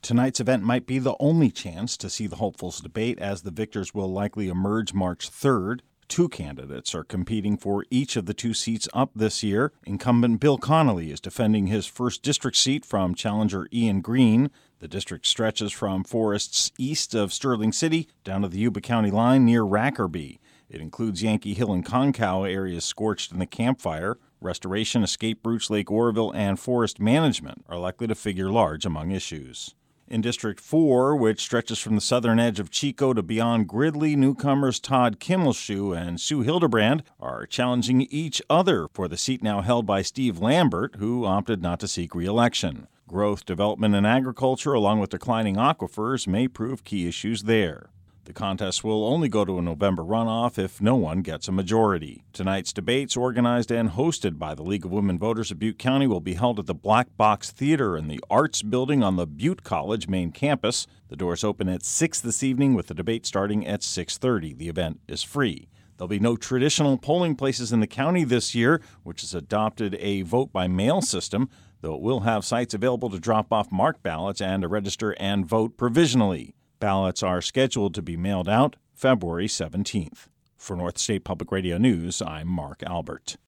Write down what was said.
Tonight's event might be the only chance to see the hopefuls debate, as the victors will likely emerge March 3rd. Two candidates are competing for each of the two seats up this year. Incumbent Bill Connolly is defending his 1st district seat from challenger Ian Green. The district stretches from forests east of Sterling City down to the Yuba County line near Rackerby. It includes Yankee Hill and Concow areas scorched in the Camp Fire. Restoration, escape routes, Lake Oroville, and forest management are likely to figure large among issues. In District 4, which stretches from the southern edge of Chico to beyond Gridley, newcomers Todd Kimmelshoe and Sue Hildebrand are challenging each other for the seat now held by Steve Lambert, who opted not to seek re-election. Growth, development, and agriculture, along with declining aquifers, may prove key issues there. The contest will only go to a November runoff if no one gets a majority. Tonight's debates, organized and hosted by the League of Women Voters of Butte County, will be held at the Black Box Theater in the Arts Building on the Butte College main campus. The doors open at 6 this evening, with the debate starting at 6:30. The event is free. There'll be no traditional polling places in the county this year, which has adopted a vote-by-mail system, though it will have sites available to drop off marked ballots and to register and vote provisionally. Ballots are scheduled to be mailed out February 17th. For North State Public Radio News, I'm Mark Albert.